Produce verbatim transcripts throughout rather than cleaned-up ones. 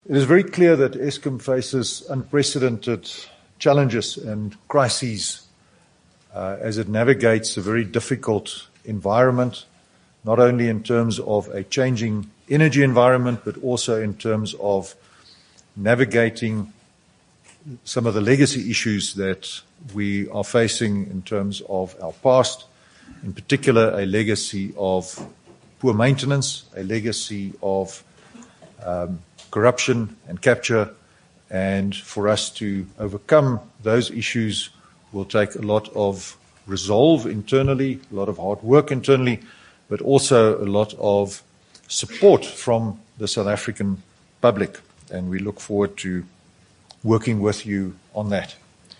It is very clear that Eskom faces unprecedented challenges and crises uh, as it navigates a very difficult environment, not only in terms of a changing energy environment, but also in terms of navigating some of the legacy issues that we are facing in terms of our past, in particular a legacy of poor maintenance, a legacy of um, corruption and capture, and for us to overcome those issues will take a lot of resolve internally, a lot of hard work internally, but also a lot of support from the South African public, and we look forward to working with you on that.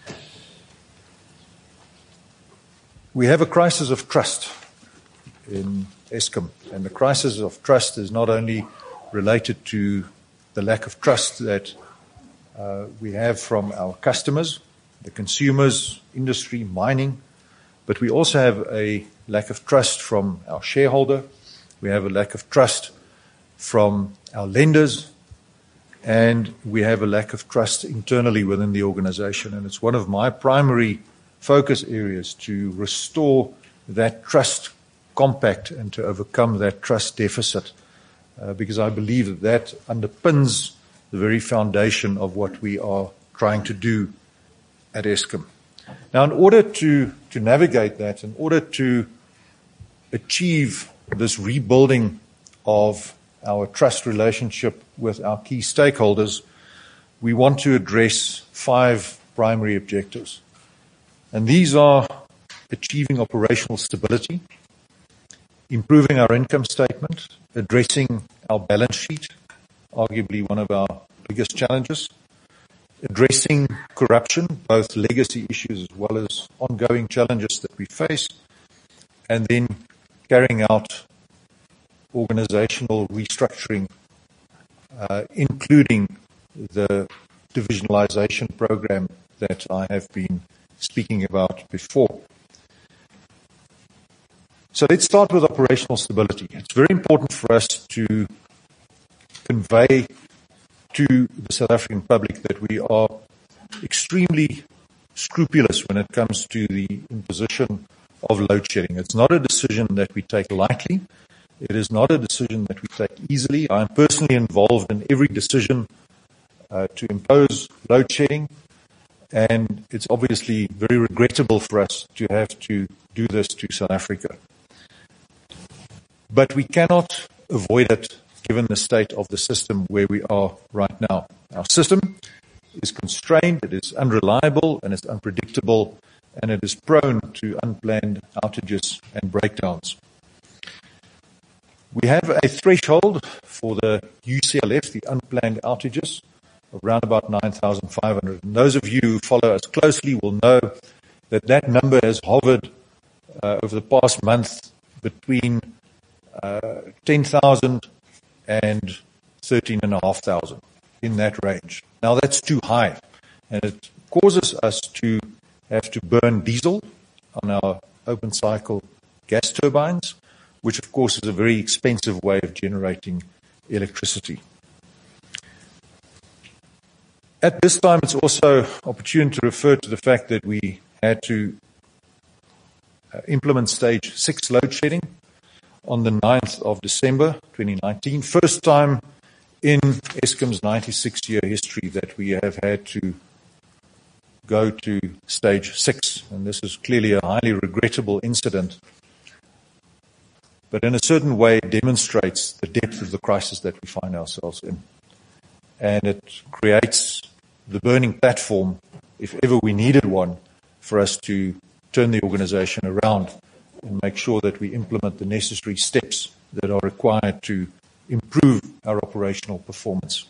We have a crisis of trust in Eskom, and the crisis of trust is not only related to the lack of trust that uh, we have from our customers, the consumers, industry, mining, but we also have a lack of trust from our shareholder. We have a lack of trust from our lenders, and we have a lack of trust internally within the organization. And it's one of my primary focus areas to restore that trust compact and to overcome that trust deficit, uh, because I believe that that underpins the very foundation of what we are trying to do at Eskom. Now, in order to, to navigate that, in order to achieve this rebuilding of our trust relationship with our key stakeholders, we want to address five primary objectives. And these are achieving operational stability, improving our income statement, addressing our balance sheet, arguably one of our biggest challenges, addressing corruption, both legacy issues as well as ongoing challenges that we face, and then carrying out organizational restructuring, uh, including the divisionalization program that I have been speaking about before. So let's start with operational stability. It's very important for us to convey to the South African public that we are extremely scrupulous when it comes to the imposition of load shedding. It's not a decision that we take lightly. It is not a decision that we take easily. I am personally involved in every decision uh, to impose load shedding, and it's obviously very regrettable for us to have to do this to South Africa. But we cannot avoid it given the state of the system where we are right now. Our system is constrained, it is unreliable, and it's unpredictable, and it is prone to unplanned outages and breakdowns. We have a threshold for the U C L F, the unplanned outages, of around about nine thousand five hundred. And those of you who follow us closely will know that that number has hovered uh, over the past month between uh, ten thousand and thirteen thousand five hundred, in that range. Now that's too high, and it causes us to have to burn diesel on our open cycle gas turbines, which of course is a very expensive way of generating electricity. At this time, it's also opportune to refer to the fact that we had to uh, implement stage six load shedding on the ninth of December twenty nineteen. First time in Eskom's ninety-six year history that we have had to go to stage six, and this is clearly a highly regrettable incident, but in a certain way it demonstrates the depth of the crisis that we find ourselves in. And it creates the burning platform, if ever we needed one, for us to turn the organization around and make sure that we implement the necessary steps that are required to improve our operational performance.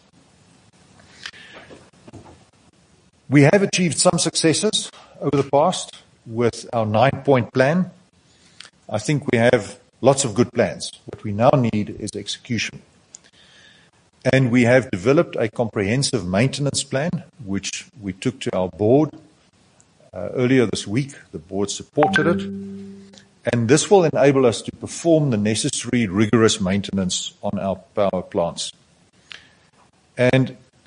We have achieved some successes over the past with our nine-point plan. I think we have lots of good plans. What we now need is execution. And we have developed a comprehensive maintenance plan, which we took to our board uh, earlier this week. The board supported it. And this will enable us to perform the necessary rigorous maintenance on our power plants. And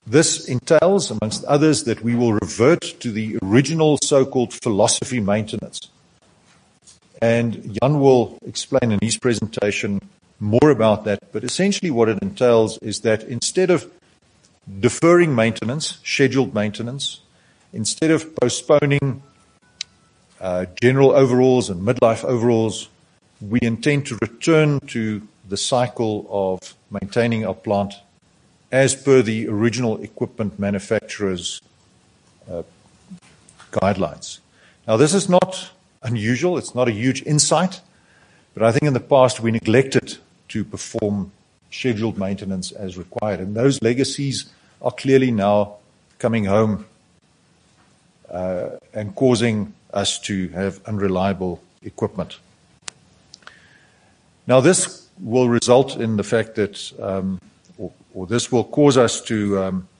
This entails, amongst others, that we will revert to the original so-called philosophy maintenance. And Jan will explain in his presentation more about that, but essentially what it entails is that instead of deferring maintenance, scheduled maintenance, instead of postponing uh, general overhauls and midlife overhauls, we intend to return to the cycle of maintaining our plant as per the original equipment manufacturer's uh, guidelines. Now, this is not unusual. It's not a huge insight, but I think in the past we neglected to perform scheduled maintenance as required, and those legacies are clearly now coming home uh, and causing us to have unreliable equipment. Now, this will result in the fact that, um, or, or this will cause us to um,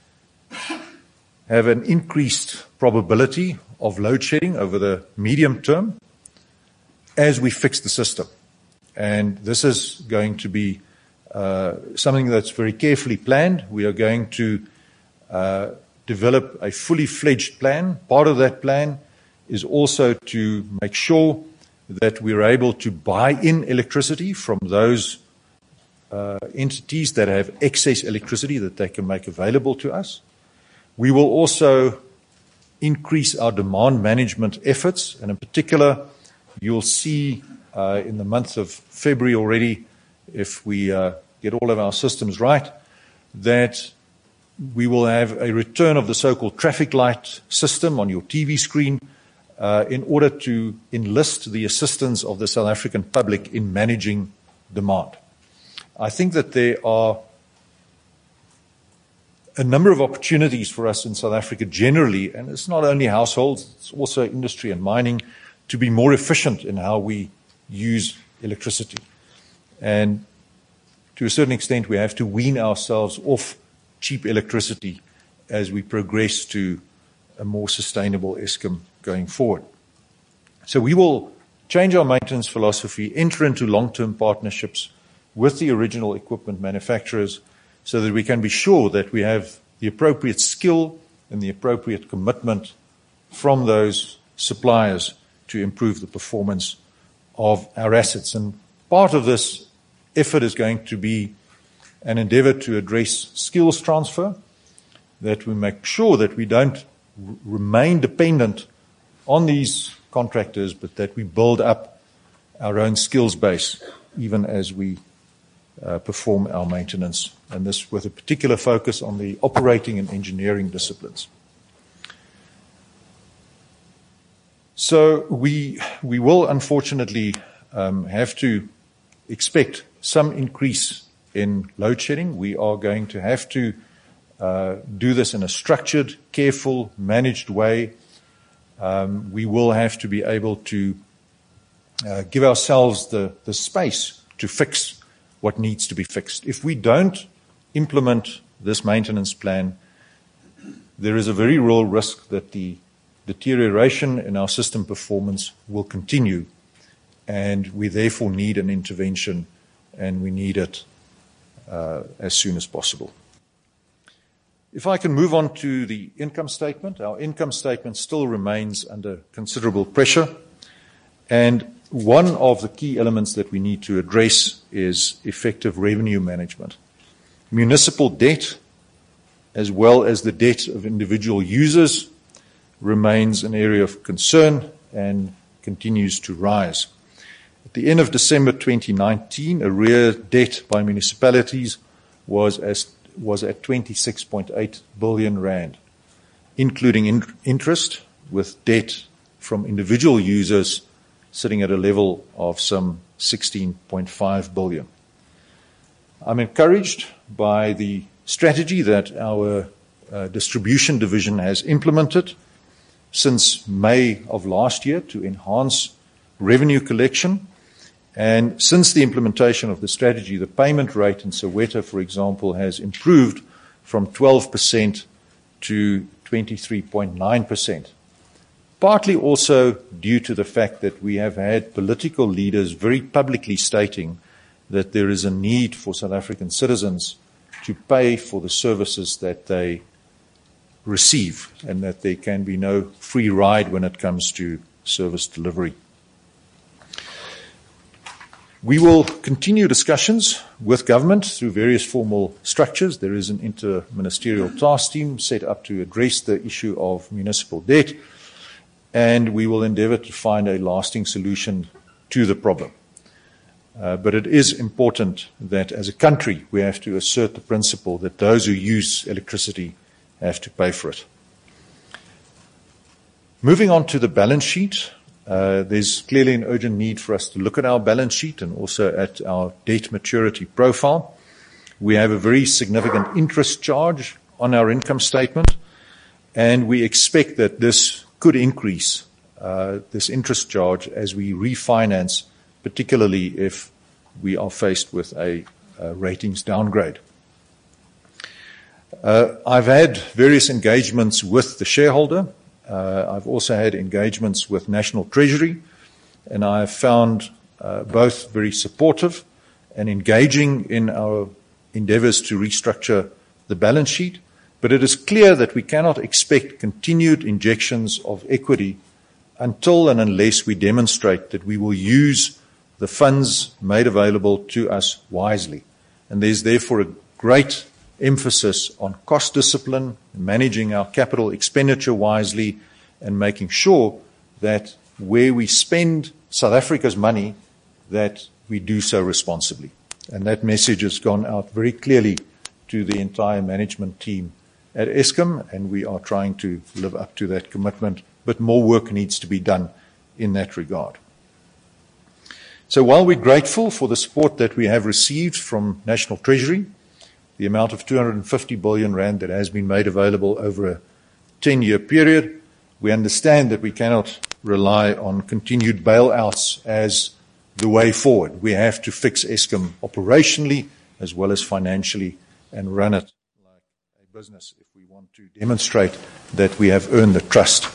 have an increased probability of load shedding over the medium term as we fix the system. And this is going to be uh, something that's very carefully planned. We are going to uh, develop a fully fledged plan. Part of that plan is also to make sure that we're able to buy in electricity from those uh, entities that have excess electricity that they can make available to us. We will also increase our demand management efforts, and in particular, you'll see uh, in the month of February already, if we uh, get all of our systems right, that we will have a return of the so-called traffic light system on your T V screen uh, in order to enlist the assistance of the South African public in managing demand. I think that there are a number of opportunities for us in South Africa generally, and it's not only households, it's also industry and mining, to be more efficient in how we use electricity. And to a certain extent, we have to wean ourselves off cheap electricity as we progress to a more sustainable Eskom going forward. So we will change our maintenance philosophy, enter into long-term partnerships with the original equipment manufacturers, so that we can be sure that we have the appropriate skill and the appropriate commitment from those suppliers to improve the performance of our assets. And part of this effort is going to be an endeavor to address skills transfer, that we make sure that we don't r- remain dependent on these contractors, but that we build up our own skills base even as we Uh, perform our maintenance, and this with a particular focus on the operating and engineering disciplines. So we we will unfortunately um, have to expect some increase in load shedding. We are going to have to uh, do this in a structured, careful, managed way. Um, we will have to be able to uh, give ourselves the, the space to fix what needs to be fixed. If we don't implement this maintenance plan, there is a very real risk that the deterioration in our system performance will continue, and we therefore need an intervention, and we need it uh, as soon as possible. If I can move on to the income statement, our income statement still remains under considerable pressure, and one of the key elements that we need to address is effective revenue management. Municipal debt, as well as the debt of individual users, remains an area of concern and continues to rise. At the end of December twenty nineteen, arrear debt by municipalities was, as, was at twenty-six point eight billion rand, including in, interest, with debt from individual users sitting at a level of some sixteen point five billion. I'm encouraged by the strategy that our uh, distribution division has implemented since May of last year to enhance revenue collection. And since the implementation of the strategy, the payment rate in Soweto, for example, has improved from twelve percent to twenty-three point nine percent. Partly also due to the fact that we have had political leaders very publicly stating that there is a need for South African citizens to pay for the services that they receive, and that there can be no free ride when it comes to service delivery. We will continue discussions with government through various formal structures. There is an inter-ministerial task team set up to address the issue of municipal debt, and we will endeavour to find a lasting solution to the problem. Uh, but it is important that as a country we have to assert the principle that those who use electricity have to pay for it. Moving on to the balance sheet, uh, there's clearly an urgent need for us to look at our balance sheet and also at our debt maturity profile. We have a very significant interest charge on our income statement, and we expect that this could increase, uh, this interest charge, as we refinance, particularly if we are faced with a, a ratings downgrade. Uh, I've had various engagements with the shareholder. Uh, I've also had engagements with National Treasury, and I have found uh, both very supportive and engaging in our endeavours to restructure the balance sheet. But it is clear that we cannot expect continued injections of equity until and unless we demonstrate that we will use the funds made available to us wisely. And there's therefore a great emphasis on cost discipline, managing our capital expenditure wisely, and making sure that where we spend South Africa's money, that we do so responsibly. And that message has gone out very clearly to the entire management team at Eskom, and we are trying to live up to that commitment, but more work needs to be done in that regard. So while we're grateful for the support that we have received from National Treasury, the amount of two hundred fifty billion rand that has been made available over a ten-year period, we understand that we cannot rely on continued bailouts as the way forward. We have to fix Eskom operationally as well as financially and run it like a business if we want to demonstrate that we have earned the trust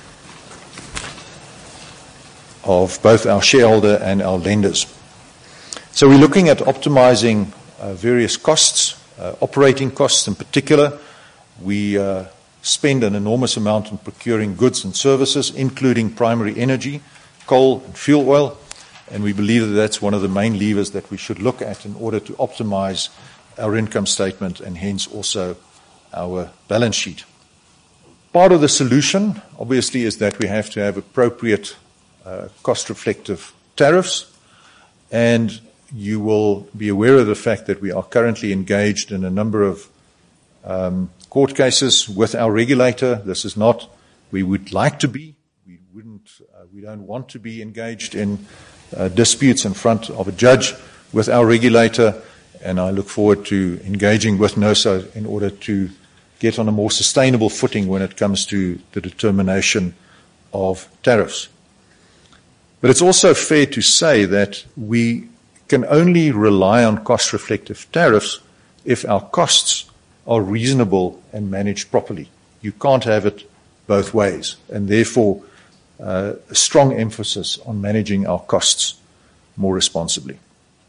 of both our shareholder and our lenders. So we're looking at optimizing uh, various costs, uh, operating costs in particular. We uh, spend an enormous amount on procuring goods and services, including primary energy, coal and fuel oil, and we believe that that's one of the main levers that we should look at in order to optimize our income statement and hence also our balance sheet. Part of the solution, obviously, is that we have to have appropriate Uh, cost-reflective tariffs, and you will be aware of the fact that we are currently engaged in a number of um, court cases with our regulator. This is not, we would like to be, we wouldn't, uh, we don't want to be engaged in uh, disputes in front of a judge with our regulator, and I look forward to engaging with NERSA in order to get on a more sustainable footing when it comes to the determination of tariffs. But it's also fair to say that we can only rely on cost-reflective tariffs if our costs are reasonable and managed properly. You can't have it both ways, and therefore uh, a strong emphasis on managing our costs more responsibly.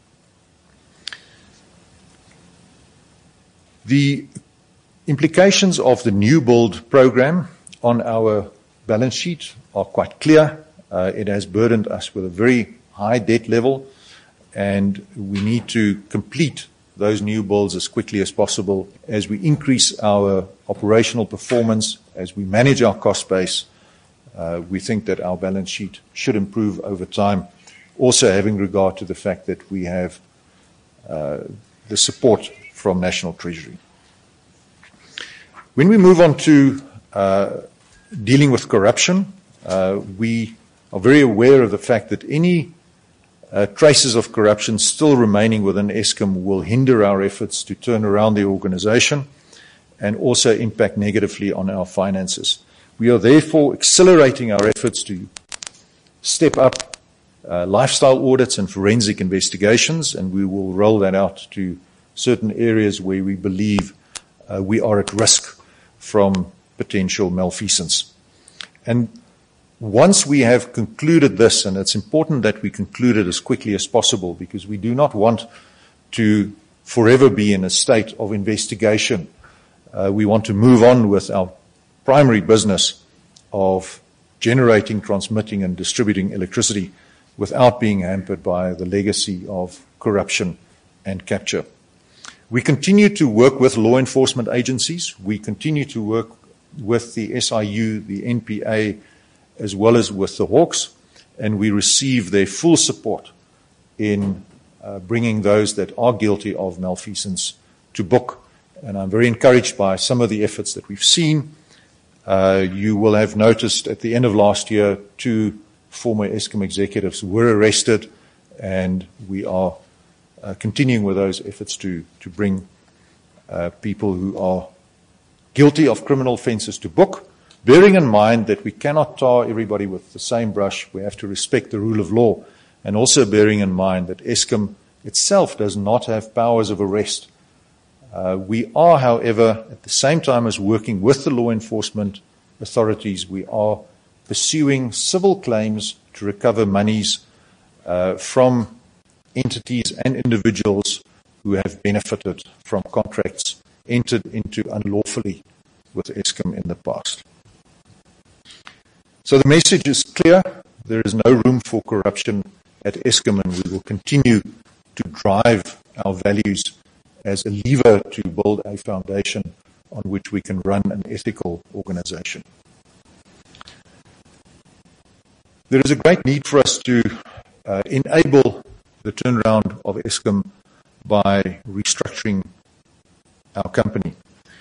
The implications of the new build program on our balance sheet are quite clear. Uh, it has burdened us with a very high debt level, and we need to complete those new builds as quickly as possible as we increase our operational performance, as we manage our cost base. Uh, we think that our balance sheet should improve over time, also having regard to the fact that we have uh, the support from National Treasury. When we move on to uh, dealing with corruption, uh, we are very aware of the fact that any uh, traces of corruption still remaining within Eskom will hinder our efforts to turn around the organization and also impact negatively on our finances. We are therefore accelerating our efforts to step up uh, lifestyle audits and forensic investigations, and we will roll that out to certain areas where we believe uh, we are at risk from potential malfeasance. And once we have concluded this, and it's important that we conclude it as quickly as possible, because we do not want to forever be in a state of investigation. Uh, we want to move on with our primary business of generating, transmitting, and distributing electricity without being hampered by the legacy of corruption and capture. We continue to work with law enforcement agencies. We continue to work with the S I U, the N P A, as well as with the Hawks, and we receive their full support in uh, bringing those that are guilty of malfeasance to book. And I'm very encouraged by some of the efforts that we've seen. Uh, you will have noticed at the end of last year, two former Eskom executives were arrested, and we are uh, continuing with those efforts to, to bring uh, people who are guilty of criminal offences to book, bearing in mind that we cannot tar everybody with the same brush. We have to respect the rule of law, and also bearing in mind that Eskom itself does not have powers of arrest. Uh, we are, however, at the same time as working with the law enforcement authorities, we are pursuing civil claims to recover monies uh, from entities and individuals who have benefited from contracts entered into unlawfully with Eskom in the past. So the message is clear. There is no room for corruption at Eskom, and we will continue to drive our values as a lever to build a foundation on which we can run an ethical organization. There is a great need for us to uh, enable the turnaround of Eskom by restructuring our company.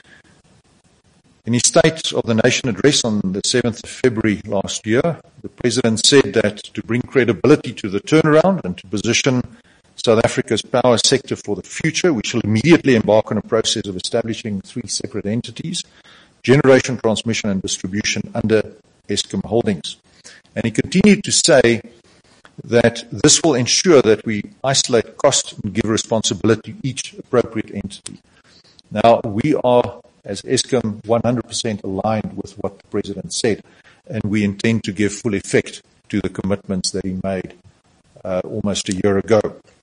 In his State of the Nation address on the seventh of February last year, the President said that to bring credibility to the turnaround and to position South Africa's power sector for the future, we shall immediately embark on a process of establishing three separate entities: generation, transmission, and distribution under Eskom Holdings. And he continued to say that this will ensure that we isolate cost and give responsibility to each appropriate entity. Now, we are, as Eskom, one hundred percent aligned with what the President said, and we intend to give full effect to the commitments that he made uh, almost a year ago.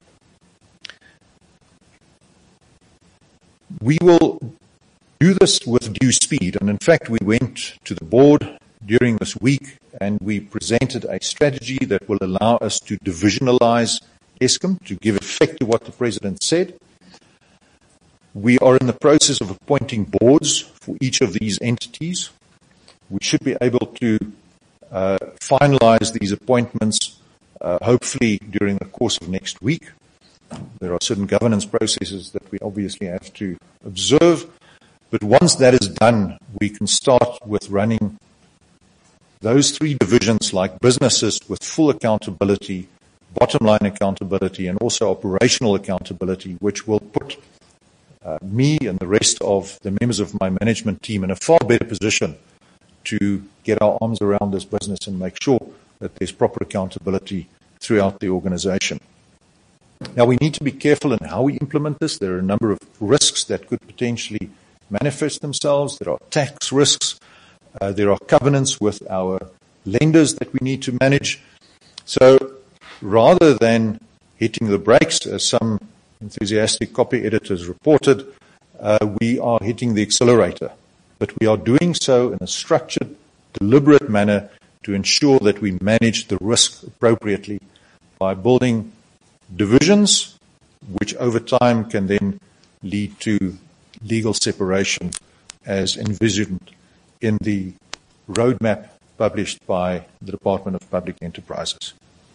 We will do this with due speed, and in fact we went to the board during this week and we presented a strategy that will allow us to divisionalize Eskom, to give effect to what the President said. We are in the process of appointing boards for each of these entities. We should be able to uh, finalize these appointments uh, hopefully during the course of next week. There are certain governance processes that we obviously have to observe, but once that is done, we can start with running those three divisions like businesses with full accountability, bottom line accountability, and also operational accountability, which will put uh, me and the rest of the members of my management team in a far better position to get our arms around this business and make sure that there's proper accountability throughout the organization. Now, we need to be careful in how we implement this. There are a number of risks that could potentially manifest themselves. There are tax risks. Uh, there are covenants with our lenders that we need to manage. So rather than hitting the brakes, as some enthusiastic copy editors reported, uh, we are hitting the accelerator. But we are doing so in a structured, deliberate manner to ensure that we manage the risk appropriately by building divisions, which over time can then lead to legal separation as envisioned in the roadmap published by the Department of Public Enterprises.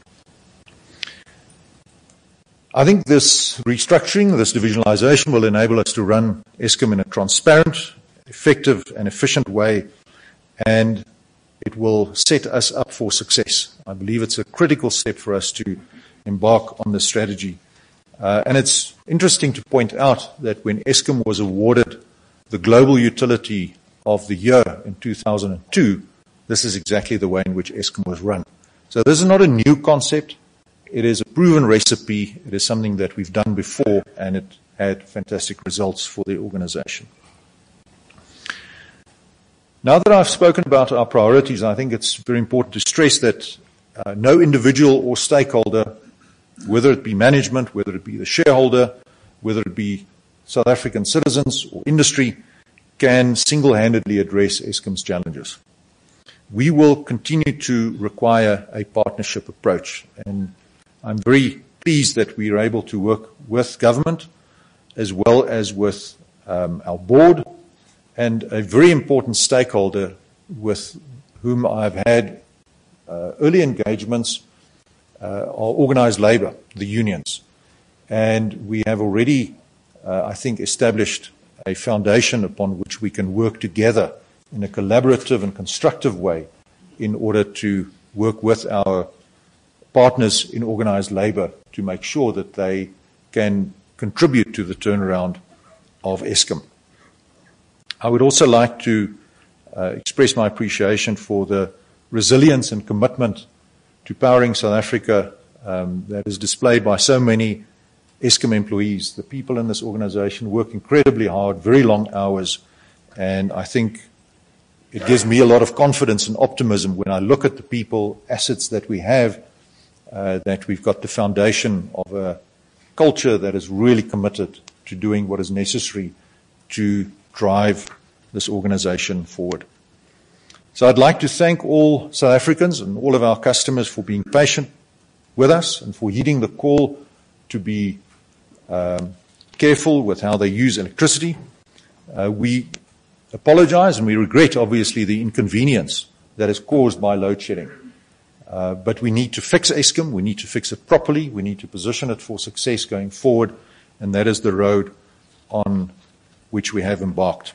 I think this restructuring, this divisionalization will enable us to run Eskom in a transparent, effective and efficient way, and it will set us up for success. I believe it's a critical step for us to embark on this strategy. Uh, and it's interesting to point out that when Eskom was awarded the Global Utility of the Year in two thousand two, this is exactly the way in which Eskom was run. So this is not a new concept. It is a proven recipe. It is something that we've done before, and it had fantastic results for the organization. Now that I've spoken about our priorities, I think it's very important to stress that uh, no individual or stakeholder, whether it be management, whether it be the shareholder, whether it be South African citizens or industry can single-handedly address Eskom's challenges. We will continue to require a partnership approach, and I'm very pleased that we are able to work with government as well as with um, our board and a very important stakeholder with whom I've had uh, early engagements uh, are organized labor, the unions. And we have already, uh, I think, established a foundation upon which we can work together in a collaborative and constructive way in order to work with our partners in organized labor to make sure that they can contribute to the turnaround of Eskom. I would also like to uh, express my appreciation for the resilience and commitment to powering South Africa um, that is displayed by so many Eskom employees. The people in this organization work incredibly hard, very long hours, and I think it gives me a lot of confidence and optimism when I look at the people, assets that we have, uh, that we've got the foundation of a culture that is really committed to doing what is necessary to drive this organization forward. So I'd like to thank all South Africans and all of our customers for being patient with us and for heeding the call to be um, careful with how they use electricity. Uh, we apologize and we regret, obviously, the inconvenience that is caused by load shedding. Uh, but we need to fix Eskom. We need to fix it properly. We need to position it for success going forward, and that is the road on which we have embarked.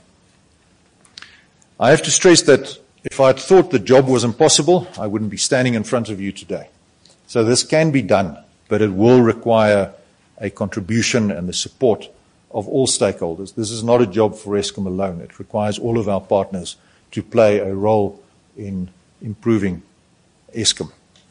I have to stress that if I had thought the job was impossible, I wouldn't be standing in front of you today. So this can be done, but it will require a contribution and the support of all stakeholders. This is not a job for Eskom alone. It requires all of our partners to play a role in improving Eskom.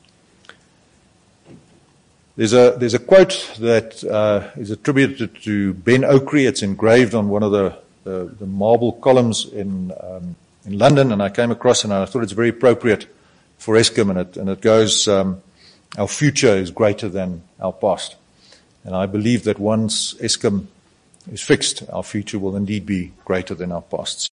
There's a, there's a quote that uh, is attributed to Ben Oakley. It's engraved on one of the, the, the marble columns in, um, in London, and I came across it and I thought it's very appropriate for Eskom, and it, and it goes, um, our future is greater than our past. And I believe that once Eskom is fixed, our future will indeed be greater than our past.